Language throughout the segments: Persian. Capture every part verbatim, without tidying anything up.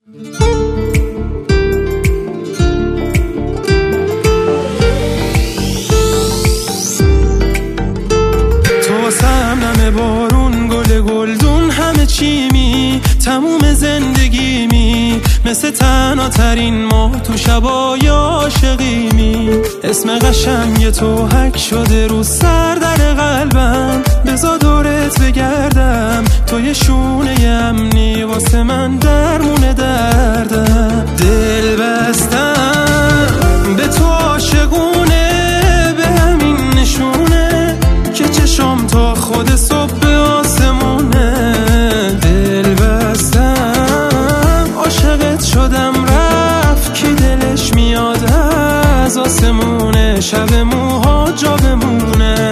بارون گل گلدون همه چیمی، تموم زندگیمی، مثل تنها ترین ماه تو شبای عاشقیمی. اسم قشنگ تو حک شده رو سر در قلبم، بزا دورت بگردم، تو یه شونه امنی واسه من درمون دردم. دل بستم به تو عاشقونه، به همین نشونه که چشم تا خود صبح به آسمونه. دل بستم عاشقت شدم، رفت کی دلش میاد از آسمونه، شب موها جا بمونه.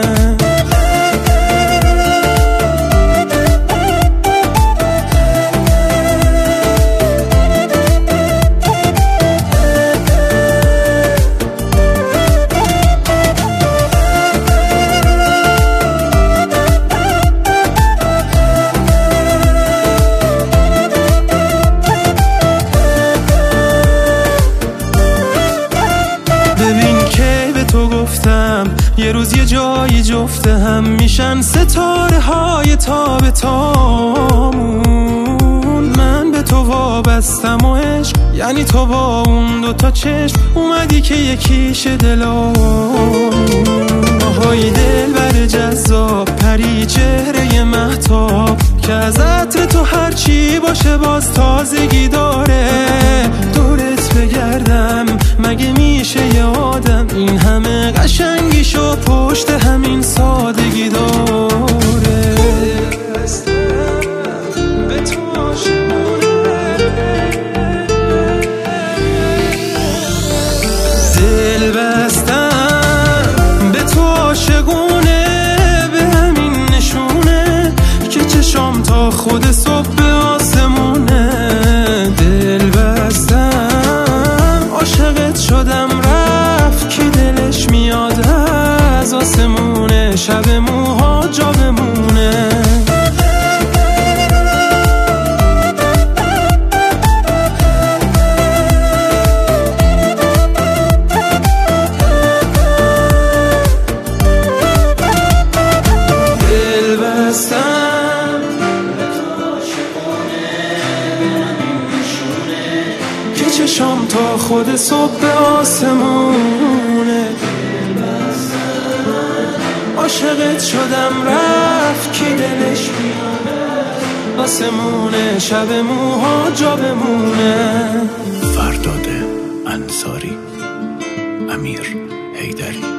یه روز یه جایی جفته هم میشن ستاره های تا به تامون. من به تو وابستم و عشق یعنی تو با اون دوتا چشم اومدی که یکیش دلامون. آهای دل بر جذاب پری چهره مهتاب، که از عطر تو هرچی باشه باز تازگی داره. دورت بگردم مگه میشه یه آدم این همه قشنگیشو پشت همین سادگی داره. به تو عاشقونه، دل بستم به تو عاشقونه، به همین نشونه که چشم تا خود صبح به آسمونه. دل بستم عاشقت شدم، رفت کی دلش میاد از آسمونه، شب موها جا بمونه. دل بستم به تو عاشقونه، به همین نشونه که چشم تا خود صبح به آسمونه. عاشقت شدم، رفت کی دلش میاد آسمونه، شب موها جا بمونه. فرداد انصاری، امیر حیدری.